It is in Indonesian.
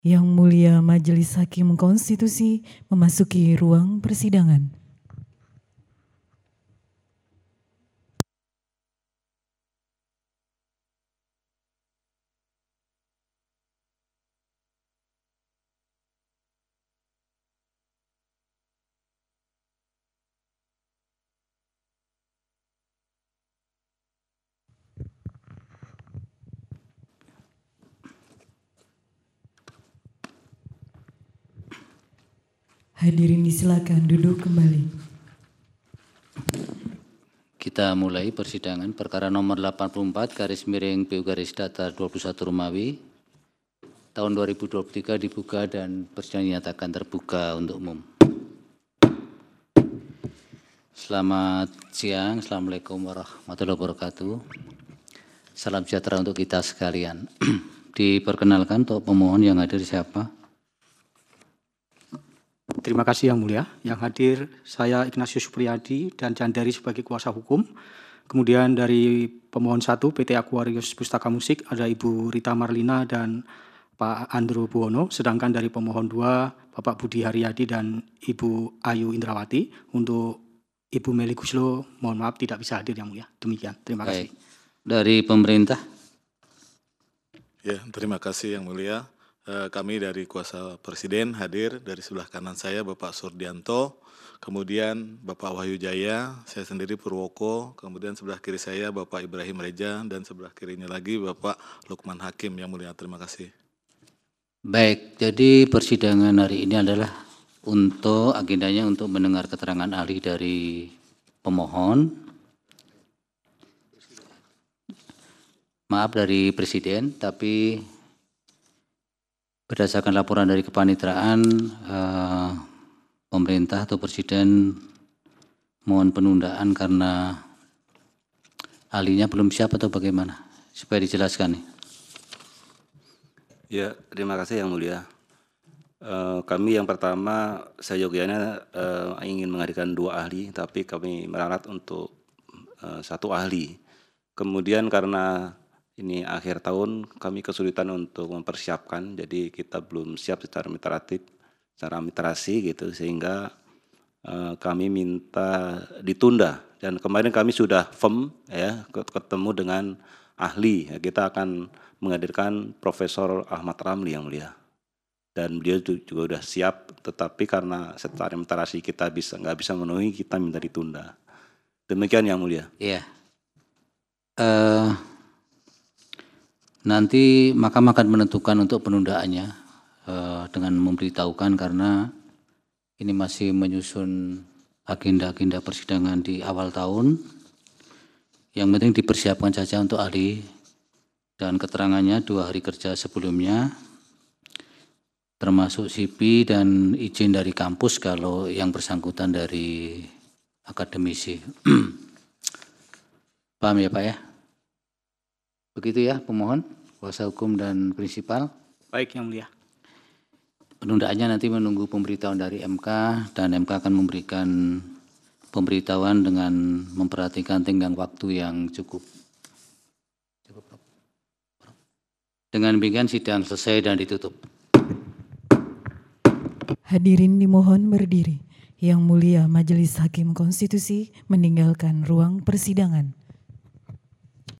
Yang Mulia Majelis Hakim Konstitusi memasuki ruang persidangan. Hadirin disilakan duduk kembali. Kita mulai persidangan perkara nomor 84 garis miring PU garis datar 21 Romawi tahun 2023 dibuka dan persidangan dinyatakan terbuka untuk umum. Selamat siang, Assalamualaikum warahmatullahi wabarakatuh. Salam sejahtera untuk kita sekalian. Diperkenalkan untuk pemohon yang hadir siapa? Terima kasih Yang Mulia. Yang hadir saya Ignatius Supriyadi dan Jandari sebagai kuasa hukum. Kemudian dari pemohon 1 PT Aquarius Pustaka Musik ada Ibu Rita Marlina dan Pak Andrew Buwono. Sedangkan dari pemohon 2 Bapak Budi Haryadi dan Ibu Ayu Indrawati. Untuk Ibu Meli Guslo mohon maaf tidak bisa hadir Yang Mulia. Demikian. Terima kasih. Dari pemerintah? Ya, terima kasih Yang Mulia. Kami dari Kuasa Presiden hadir, dari sebelah kanan saya Bapak Surdianto, kemudian Bapak Wahyu Jaya, saya sendiri Purwoko, kemudian sebelah kiri saya Bapak Ibrahim Reja, dan sebelah kirinya lagi Bapak Lukman Hakim. Yang Mulia, terima kasih. Baik, jadi persidangan hari ini adalah untuk agendanya untuk mendengar keterangan ahli dari pemohon. Maaf dari Presiden, tapi berdasarkan laporan dari kepanitraan, pemerintah atau Presiden mohon penundaan karena ahlinya belum siap atau bagaimana? Supaya dijelaskan nih. Ya, terima kasih Yang Mulia. Kami yang pertama, saya Yogiana ingin menghadirkan 2 ahli, tapi kami meralat untuk 1 ahli. Kemudian karena ini akhir tahun, kami kesulitan untuk mempersiapkan, jadi kita belum siap secara administrasi gitu, sehingga kami minta ditunda. Dan kemarin kami sudah firm ya, ketemu dengan ahli. Ya, kita akan menghadirkan Profesor Ahmad Ramli Yang Mulia. Dan beliau juga sudah siap, tetapi karena secara administrasi kita nggak bisa memenuhi, kita minta ditunda. Demikian Yang Mulia. Iya. Nanti Mahkamah akan menentukan untuk penundaannya dengan memberitahukan karena ini masih menyusun agenda-agenda persidangan di awal tahun. Yang penting dipersiapkan saja untuk ahli dan keterangannya 2 hari kerja sebelumnya, termasuk CV dan izin dari kampus kalau yang bersangkutan dari akademisi. Paham ya Pak ya? Begitu ya pemohon, kuasa hukum dan prinsipal. Baik Yang Mulia. Penundaannya nanti menunggu pemberitahuan dari MK dan MK akan memberikan pemberitahuan dengan memperhatikan tenggang waktu yang cukup. Dengan demikian sidang selesai dan ditutup. Hadirin dimohon berdiri. Yang Mulia Majelis Hakim Konstitusi meninggalkan ruang persidangan.